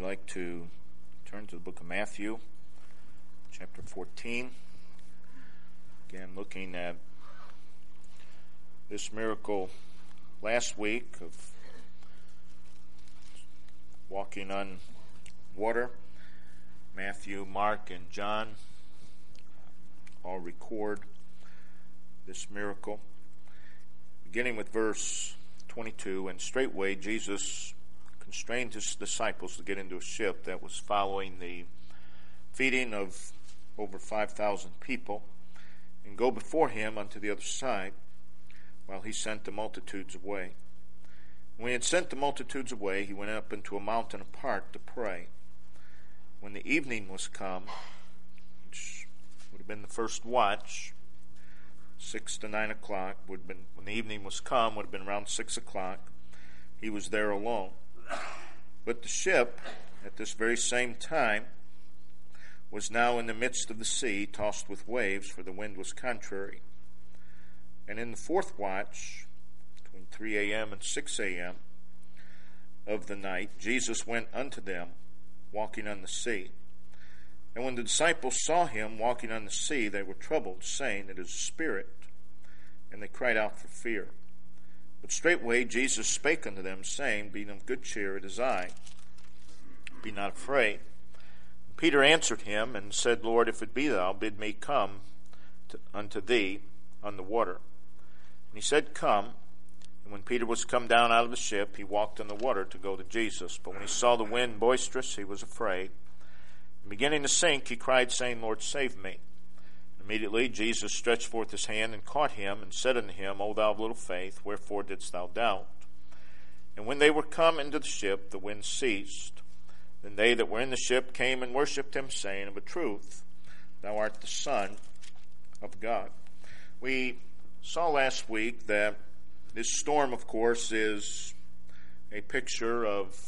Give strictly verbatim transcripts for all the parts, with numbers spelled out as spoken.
like to turn to the book of Matthew, chapter fourteen. Again, looking at this miracle last week of walking on water. Matthew, Mark, and John all record this miracle. Beginning with verse twenty-two, and straightway Jesus constrained his disciples to get into a ship that was following the feeding of over five thousand people, and go before him unto the other side, while he sent the multitudes away. When he had sent the multitudes away, he went up into a mountain apart to pray. When the evening was come, which would have been the first watch, six to nine o'clock, would have been when the evening was come, would have been around six o'clock, he was there alone. But the ship, at this very same time, was now in the midst of the sea, tossed with waves, for the wind was contrary. And in the fourth watch, between three a.m. and six a.m. of the night, Jesus went unto them, walking on the sea. And when the disciples saw him walking on the sea, they were troubled, saying, It is a spirit. And they cried out for fear. But straightway Jesus spake unto them, saying, Be of good cheer, it is I. Be not afraid. And Peter answered him, and said, Lord, if it be thou, bid me come to, unto thee on the water. And he said, Come. And when Peter was come down out of the ship, he walked on the water to go to Jesus. But when he saw the wind boisterous, he was afraid. And beginning to sink, he cried, saying, Lord, save me. Immediately Jesus stretched forth his hand and caught him, and said unto him, O thou of little faith, wherefore didst thou doubt? And when they were come into the ship, the wind ceased. Then they that were in the ship came and worshipped him, saying, Of a truth, thou art the Son of God. We saw last week that this storm, of course, is a picture of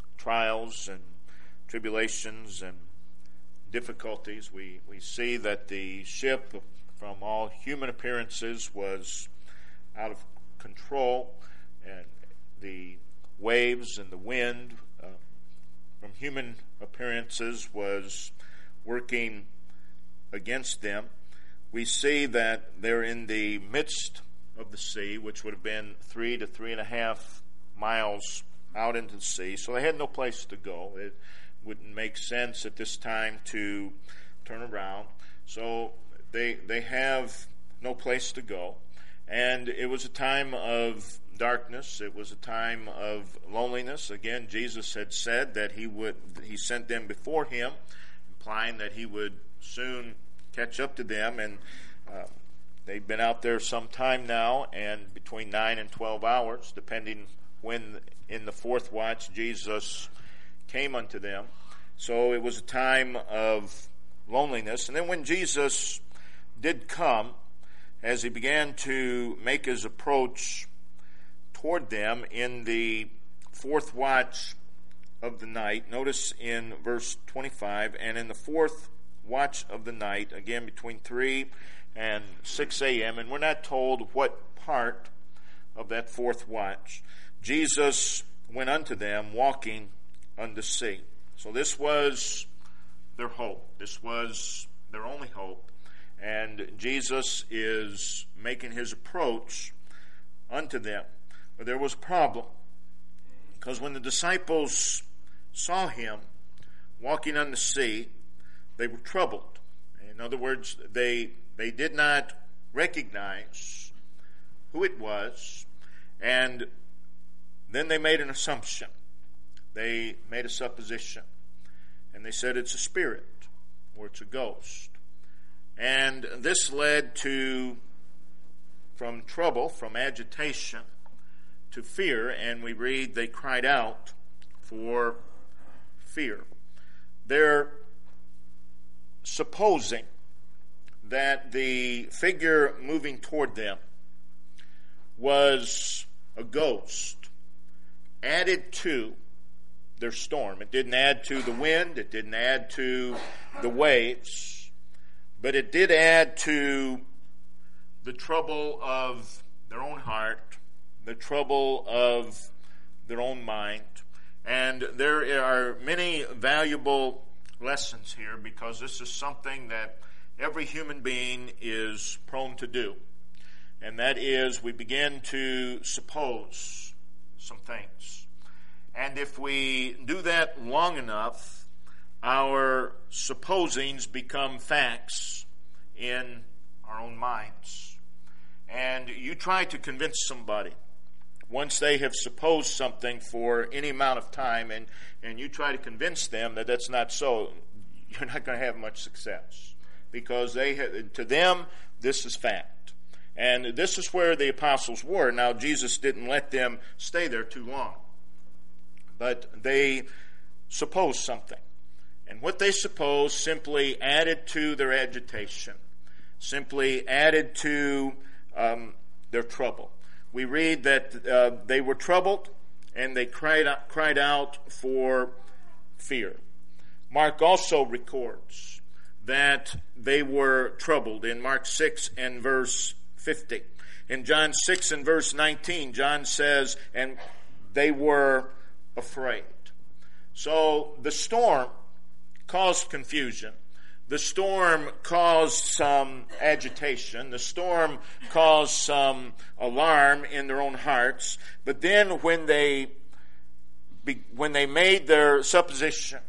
trials and tribulations and difficulties. We we see that the ship, from all human appearances, was out of control, and the waves and the wind, uh, from human appearances, was working against them. We see that they're in the midst of the sea, which would have been three to three and a half miles out into the sea, so they had no place to go. It wouldn't make sense at this time to turn around. So they they have no place to go. And it was a time of darkness. It was a time of loneliness. Again, Jesus had said that he would he sent them before him, implying that he would soon catch up to them. And uh, they've been out there some time now, and between nine and twelve hours, depending when in the fourth watch Jesus came unto them. So it was a time of loneliness. And then when Jesus did come, as he began to make his approach toward them in the fourth watch of the night, notice in verse twenty-five, and in the fourth watch of the night, again between three and six a.m., and we're not told what part of that fourth watch, Jesus went unto them walking on the sea. So this was their hope. This was their only hope. And Jesus is making his approach unto them. But there was a problem, because when the disciples saw him walking on the sea, they were troubled. In other words, they they did not recognize who it was, and then they made an assumption. They made a supposition, and they said it's a spirit or it's a ghost. And this led to, from trouble, from agitation, to fear, and we read they cried out for fear. They're supposing that the figure moving toward them was a ghost added to their storm. It didn't add to the wind, it didn't add to the waves, but it did add to the trouble of their own heart, the trouble of their own mind, And there are many valuable lessons here, because this is something that every human being is prone to do. And that is, we begin to suppose some things. And if we do that long enough, our supposings become facts in our own minds. And you try to convince somebody, once they have supposed something for any amount of time, and, and you try to convince them that that's not so, you're not going to have much success. Because they have, to them, this is fact. And this is where the apostles were. Now, Jesus didn't let them stay there too long. But they supposed something. And what they supposed simply added to their agitation, simply added to um, their trouble. We read that uh, they were troubled and they cried out, cried out for fear. Mark also records that they were troubled in Mark six and verse fifty. In John six and verse nineteen, John says, and they were afraid. So the storm caused confusion. The storm caused some agitation. The storm caused some alarm in their own hearts. But then when they when they made their supposition,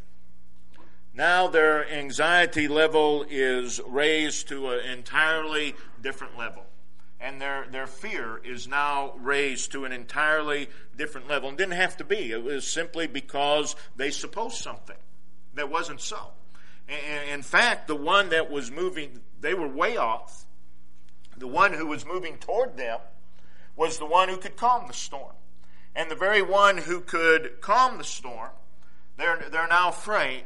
now their anxiety level is raised to an entirely different level. And their, their fear is now raised to an entirely different level. And it didn't have to be. It was simply because they supposed something that wasn't so. In fact, the one that was moving, they were way off. The one who was moving toward them was the one who could calm the storm. And the very one who could calm the storm, they're, they're now afraid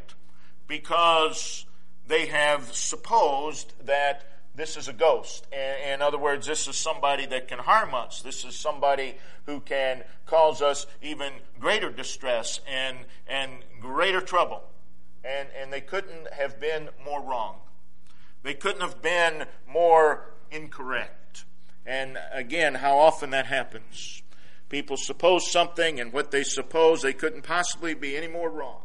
because they have supposed that this is a ghost. In other words, this is somebody that can harm us. This is somebody who can cause us even greater distress and, and greater trouble. And, and they couldn't have been more wrong. They couldn't have been more incorrect. And again, how often that happens. People suppose something, and what they suppose, they couldn't possibly be any more wrong.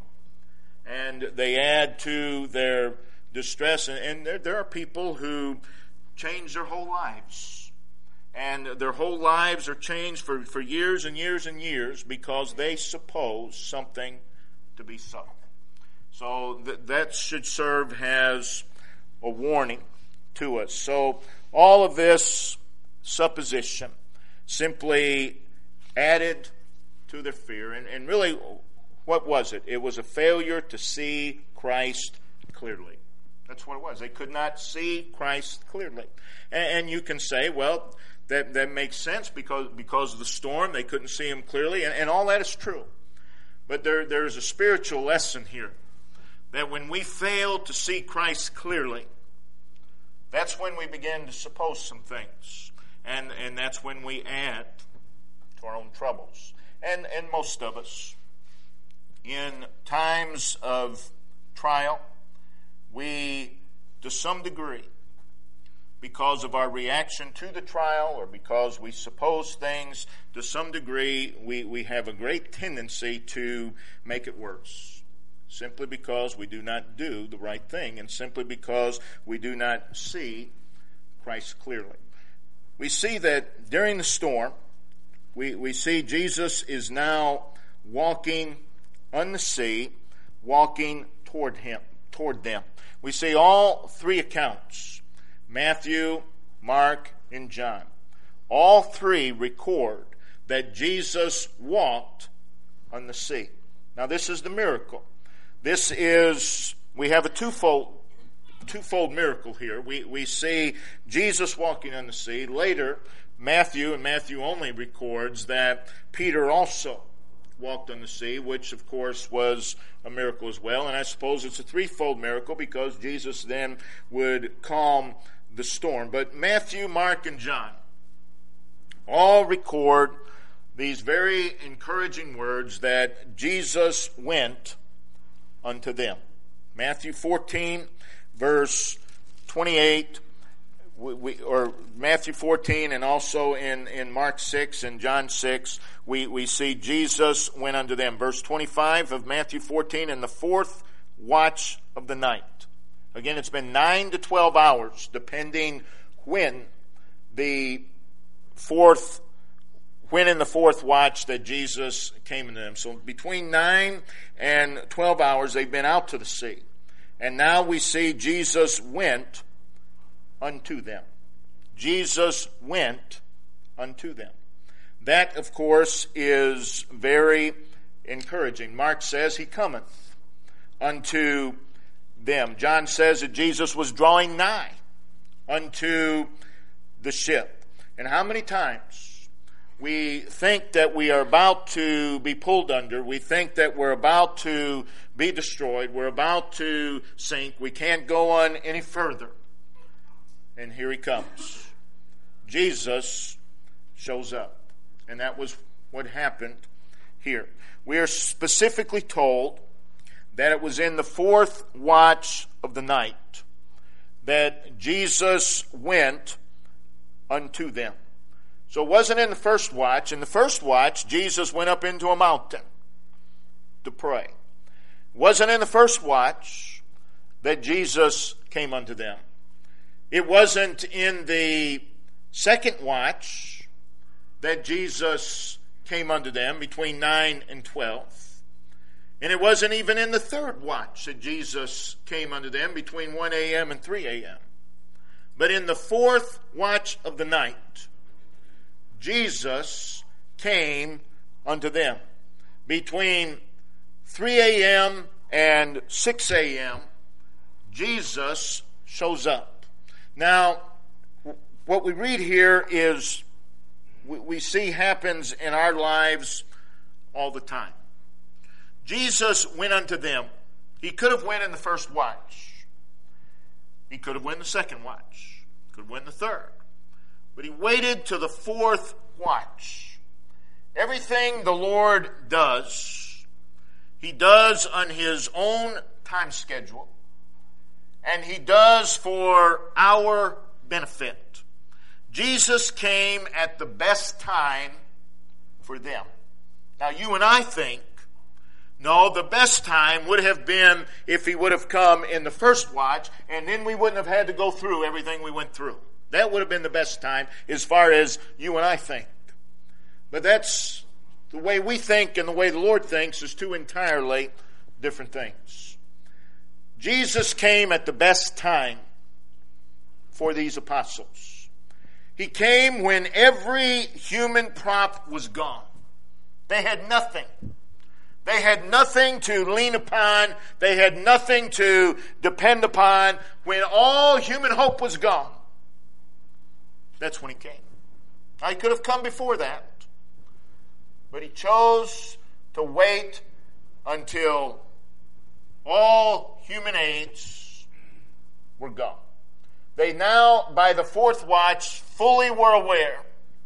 And they add to their distress. And, and there, there are people who change their whole lives. And their whole lives are changed for, for years and years and years because they suppose something to be so. So th- that should serve as a warning to us. So all of this supposition simply added to their fear. And, and really, what was it? It was a failure to see Christ clearly. That's what it was. They could not see Christ clearly. And, and you can say, well, that, that makes sense because, because of the storm. They couldn't see him clearly. And, and all that is true. But there, there's a spiritual lesson here. That when we fail to see Christ clearly, that's when we begin to suppose some things. And, and that's when we add to our own troubles. And, and most of us, in times of trial, we, to some degree, because of our reaction to the trial or because we suppose things, to some degree, we, we have a great tendency to make it worse. Simply because we do not do the right thing and simply because we do not see Christ clearly. We see that during the storm, we, we see Jesus is now walking on the sea, walking toward him, toward them. We see all three accounts, Matthew, Mark, and John. All three record that Jesus walked on the sea. Now this is the miracle. This is, we have a twofold, twofold miracle here. We, we see Jesus walking on the sea. Later, Matthew, and Matthew only records that Peter also walked on the sea, which of course was a miracle as well. And I suppose it's a threefold miracle because Jesus then would calm the storm. But Matthew, Mark, and John all record these very encouraging words that Jesus went unto them. Matthew fourteen, verse twenty-eight, we, we or Matthew fourteen, and also in, in Mark six and John six, we, we see Jesus went unto them. Verse twenty-five of Matthew fourteen, in the fourth watch of the night. Again, it's been nine to twelve hours, depending when the fourth, when in the fourth watch that Jesus came to them. So between nine and twelve hours, they've been out to the sea. And now we see Jesus went unto them. Jesus went unto them. That, of course, is very encouraging. Mark says he cometh unto them. John says that Jesus was drawing nigh unto the ship. And how many times we think that we are about to be pulled under, we think that we're about to be destroyed, we're about to sink, we can't go on any further. And here he comes. Jesus shows up. And that was what happened here. We are specifically told that it was in the fourth watch of the night that Jesus went unto them. So it wasn't in the first watch. In the first watch, Jesus went up into a mountain to pray. It wasn't in the first watch that Jesus came unto them. It wasn't in the second watch that Jesus came unto them between nine and twelve. And it wasn't even in the third watch that Jesus came unto them between one a.m. and three a.m. But in the fourth watch of the night, Jesus came unto them. Between three a.m. and six a.m., Jesus shows up. Now, what we read here is we see happens in our lives all the time. Jesus went unto them. He could have went in the first watch. He could have went in the second watch. Could have went in the third. But he waited to the fourth watch. Everything the Lord does, he does on his own time schedule. And he does for our benefit. Jesus came at the best time for them. Now you and I think, no, the best time would have been if he would have come in the first watch, and then we wouldn't have had to go through everything we went through. That would have been the best time as far as you and I think. But that's the way we think and the way the Lord thinks is two entirely different things. Jesus came at the best time for these apostles. He came when every human prop was gone. They had nothing. They had nothing to lean upon. They had nothing to depend upon. When all human hope was gone, that's when he came. Now, he could have come before that, but he chose to wait until all human aids were gone. They now, by the fourth watch, fully were aware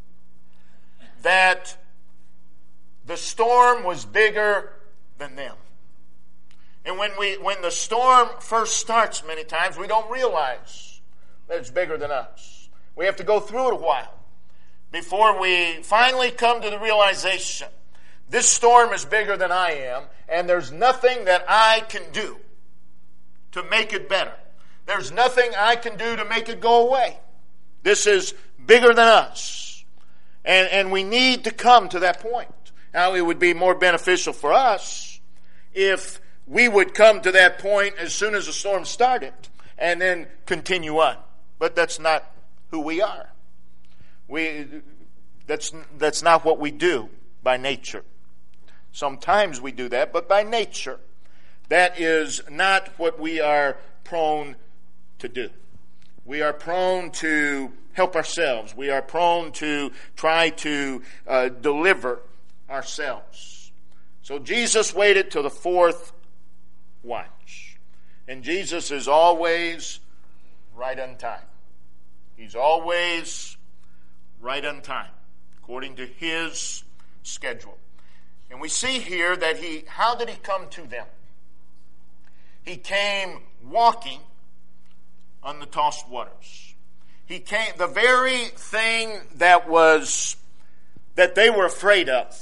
that the storm was bigger than them. And when we when the storm first starts, many times we don't realize that it's bigger than us. We have to go through it a while before we finally come to the realization, this storm is bigger than I am, and there's nothing that I can do to make it better. There's nothing I can do to make it go away. This is bigger than us. And, and we need to come to that point. Now, it would be more beneficial for us if we would come to that point as soon as the storm started and then continue on. But that's not who we are. We that's that's not what we do by nature. Sometimes we do that, but by nature, that is not what we are prone to do. We are prone to help ourselves. We are prone to try to uh, deliver ourselves. So Jesus waited till the fourth watch. And Jesus is always right on time. He's always right on time, according to his schedule. And we see here that he, how did he come to them? He came walking on the tossed waters. He came, the very thing that was, that they were afraid of,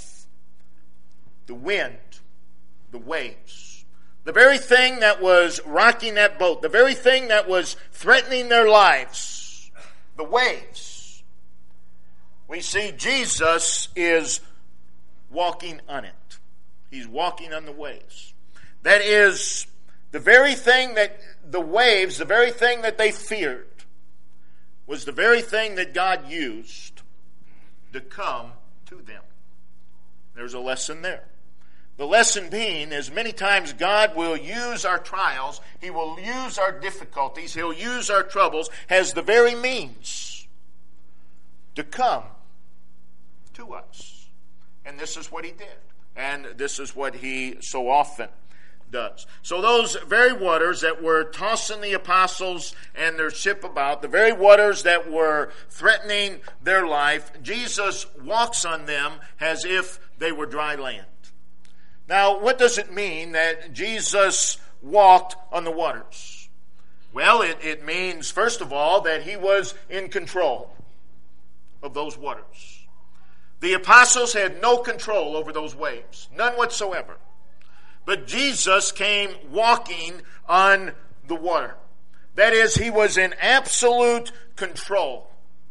the wind, the waves, the very thing that was rocking that boat, the very thing that was threatening their lives, the waves. We see Jesus is walking on it. He's walking on the waves. That is the very thing that the waves, the very thing that they feared, was the very thing that God used to come to them. There's a lesson there. The lesson being is many times God will use our trials, He will use our difficulties, He'll use our troubles as the very means to come to us. And this is what He did. And this is what He so often does. So those very waters that were tossing the apostles and their ship about, the very waters that were threatening their life, Jesus walks on them as if they were dry land. Now, what does it mean that Jesus walked on the waters? Well, it, it means, first of all, that He was in control of those waters. The apostles had no control over those waves, none whatsoever. But Jesus came walking on the water. That is, He was in absolute control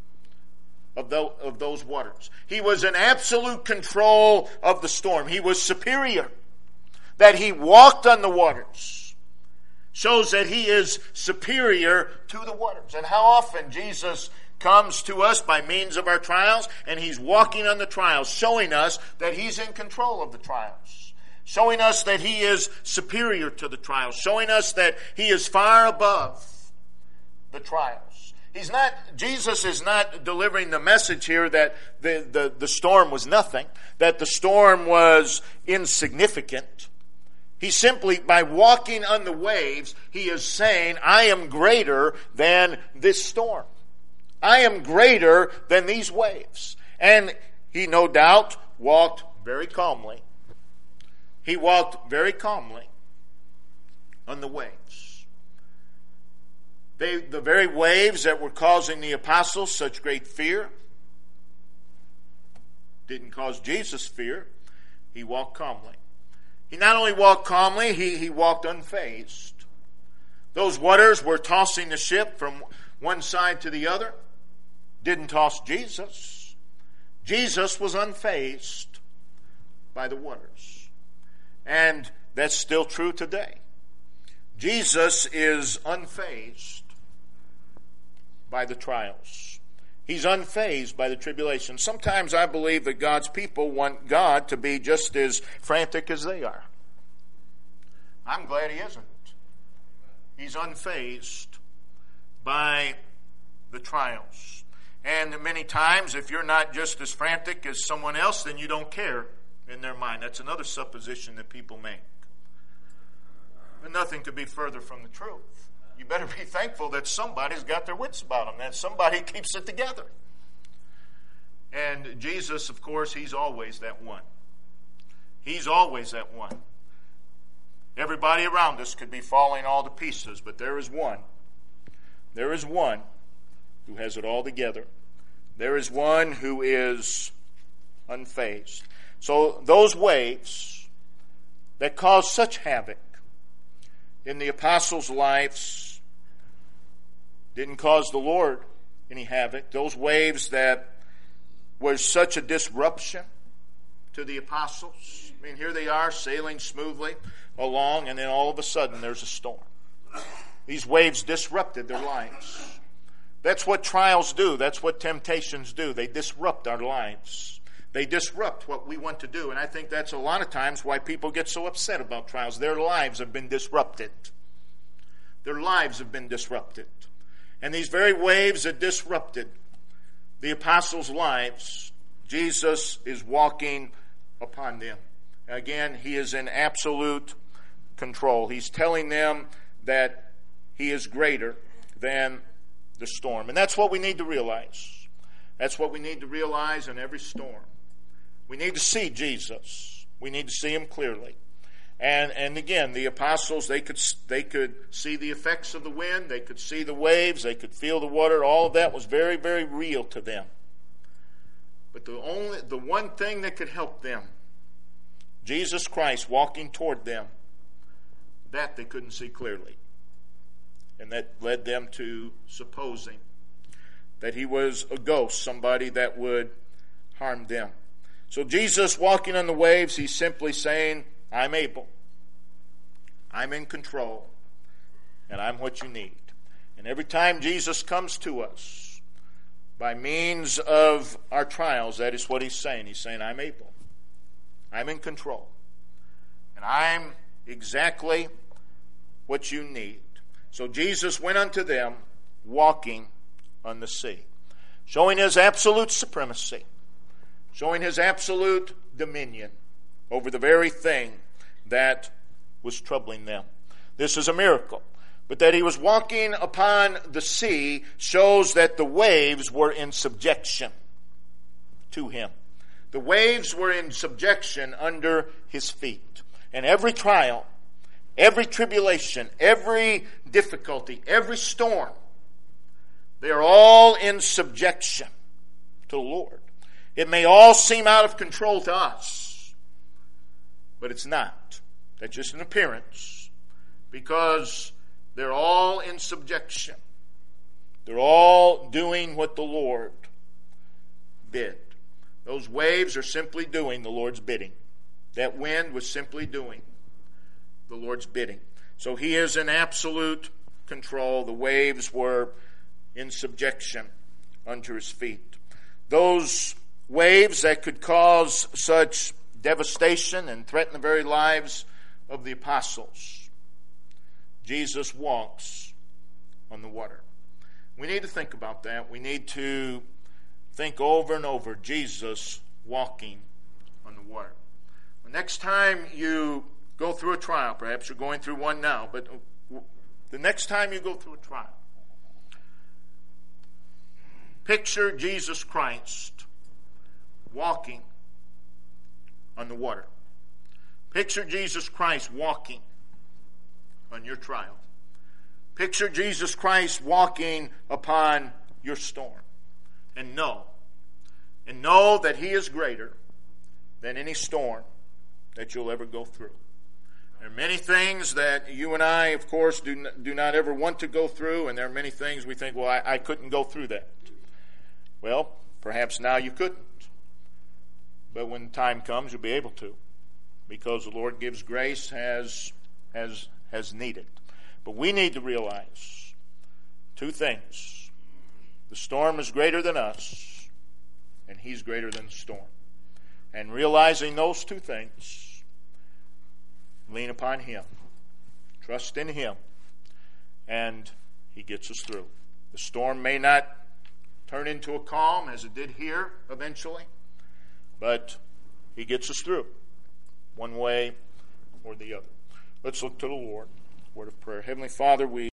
of, the, of those waters. He was in absolute control of the storm. He was superior. That He walked on the waters shows that He is superior to the waters. And how often Jesus comes to us by means of our trials, and He's walking on the trials, showing us that He's in control of the trials, showing us that He is superior to the trials, showing us that He is far above the trials. He's not, Jesus is not delivering the message here that the, the, the storm was nothing, that the storm was insignificant. He simply, by walking on the waves, He is saying, I am greater than this storm. I am greater than these waves. And He no doubt walked very calmly. He walked very calmly on the waves. They, the very waves that were causing the apostles such great fear didn't cause Jesus fear. He walked calmly. He not only walked calmly, he, he walked unfazed. Those waters were tossing the ship from one side to the other. Didn't toss Jesus. Jesus was unfazed by the waters. And that's still true today. Jesus is unfazed by the trials. He's unfazed by the tribulation. Sometimes I believe that God's people want God to be just as frantic as they are. I'm glad He isn't. He's unfazed by the trials. And many times, if you're not just as frantic as someone else, then you don't care in their mind. That's another supposition that people make. But nothing could be further from the truth. You better be thankful that somebody's got their wits about them, that somebody keeps it together. And Jesus, of course, He's always that one. He's always that one. Everybody around us could be falling all to pieces, but there is one. There is one who has it all together. There is one who is unfazed. So those waves that caused such havoc in the apostles' lives didn't cause the Lord any havoc. Those waves that was such a disruption to the apostles. I mean, here they are sailing smoothly along, and then all of a sudden there's a storm. These waves disrupted their lives. That's what trials do. That's what temptations do. They disrupt our lives. They disrupt what we want to do. And I think that's a lot of times why people get so upset about trials. Their lives have been disrupted. Their lives have been disrupted. And these very waves that disrupted the apostles' lives, Jesus is walking upon them. Again, He is in absolute control. He's telling them that He is greater than the storm. And that's what we need to realize. That's what we need to realize in every storm. We need to see Jesus. We need to see Him clearly. And and again, the apostles, they could they could see the effects of the wind, they could see the waves, they could feel the water. All of that was very, very real to them. But the only the one thing that could help them, Jesus Christ walking toward them, that they couldn't see clearly. And that led them to supposing that he was a ghost, somebody that would harm them. So Jesus walking on the waves, he's simply saying, I'm able. I'm in control. And I'm what you need. And every time Jesus comes to us, by means of our trials, that is what he's saying. He's saying, I'm able. I'm in control. And I'm exactly what you need. So Jesus went unto them, walking on the sea, showing his absolute supremacy, showing his absolute dominion over the very thing that was troubling them. This is a miracle. But that he was walking upon the sea shows that the waves were in subjection to him. The waves were in subjection under his feet. And every trial, every tribulation, every difficulty, every storm, they are all in subjection to the Lord. It may all seem out of control to us, but it's not. That's just an appearance, because they're all in subjection. They're all doing what the Lord bid. Those waves are simply doing the Lord's bidding. That wind was simply doing the Lord's bidding. So he is in absolute control. The waves were in subjection under his feet. Those waves that could cause such devastation and threaten the very lives of the apostles, Jesus walks on the water. We need to think about that. We need to think over and over Jesus walking on the water. The next time you go through a trial, perhaps you're going through one now, but the next time you go through a trial, picture Jesus Christ walking on the water. Picture Jesus Christ walking on your trial. Picture Jesus Christ walking upon your storm. And know, and know that he is greater than any storm that you'll ever go through. There are many things that you and I, of course, do not, do not ever want to go through, and there are many things we think, well, I, I couldn't go through that. Well, perhaps now you couldn't. But when the time comes, you'll be able to, because the Lord gives grace as, as, as needed. But we need to realize two things. The storm is greater than us, and he's greater than the storm. And realizing those two things, lean upon him. Trust in him. And he gets us through. The storm may not turn into a calm as it did here eventually, but he gets us through one way or the other. Let's look to the Lord. Word of prayer. Heavenly Father, we